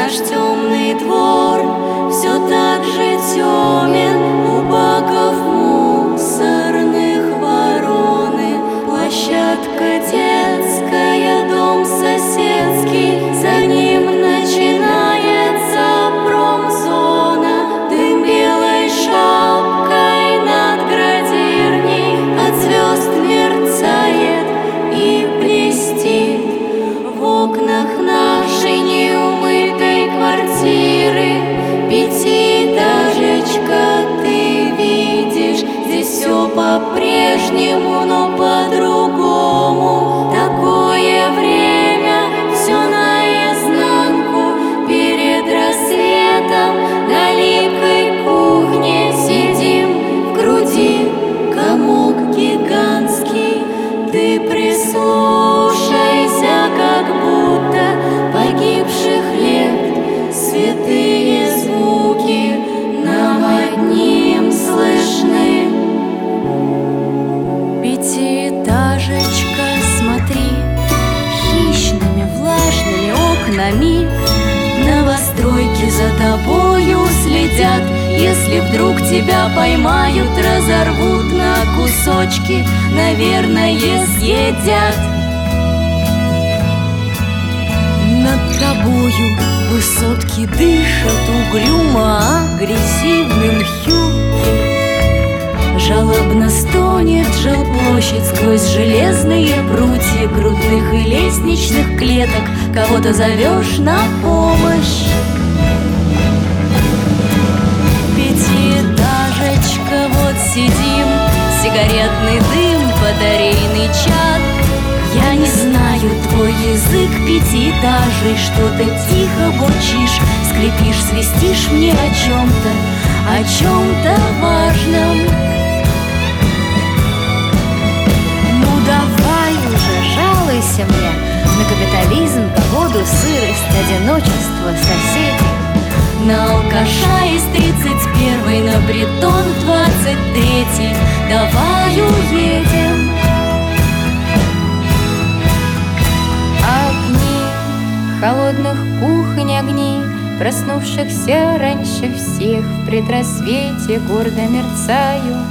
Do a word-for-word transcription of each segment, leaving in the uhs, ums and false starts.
Наш темный двор все так же темен, у баков мусорных вороны. Площадка детская, дом соседский, за ним начинается промзона. Дым белой шапкой над градирней от звезд мерцает и блестит. В окнах нашей неумытой квартиры пятиэтажечка, ты видишь, здесь все по-прежнему, но по-другому. Такое время, все наизнанку. Перед рассветом на липкой кухне сидим, в груди комок гигантский. Ты прислушайся, как будто погибших лет святые звуки нам одним слышны. Пятиэтажечка, смотри, хищными влажными окнами новостройки за тобою следят. Если вдруг тебя поймают, разорвут на кусочки, наверное, съедят. Над тобою высотки дышат угрюмо агрессивным хюки. Жалобно стонет жилплощадь сквозь железные прутья грудных и лестничных клеток. Кого-то зовешь на помощь. Пятиэтажечка, вот сидим, сигаретный дым, батарейный чат. Я не знаю твой язык пятиэтажей, что-то тихо бурчишь, скрипишь, свистишь мне о чем-то, о чем-то важном. Ну давай уже, жалуйся мне на капитализм, погоду, сырость, одиночество, соседей. На алкаша из тридцать первой, на притон в двадцать третий. Давай уедем. Огни холодных кухонь, огни проснувшихся раньше всех, в предрассвете гордо мерцают.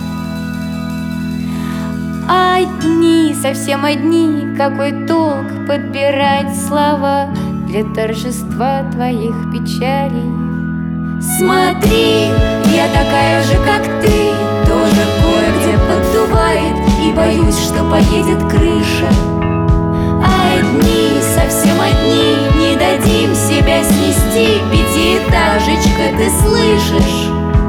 Одни, совсем одни, какой толк подбирать слова для торжества твоих печалей. Смотри, я такая же, как ты, тоже кое-где поддувает, и боюсь, что поедет крыша. Одни, совсем одни, не дадим себя снести. Пятиэтажечка, ты слышишь?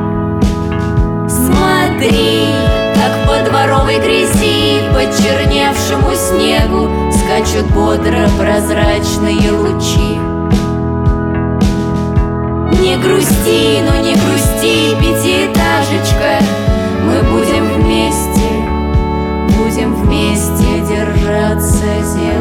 Смотри, как по дворовой грязи, по черневшему снегу скачут бодро прозрачные лучи. Не грусти, ну не грусти, пятиэтажечка, мы будем вместе, будем вместе держаться земли.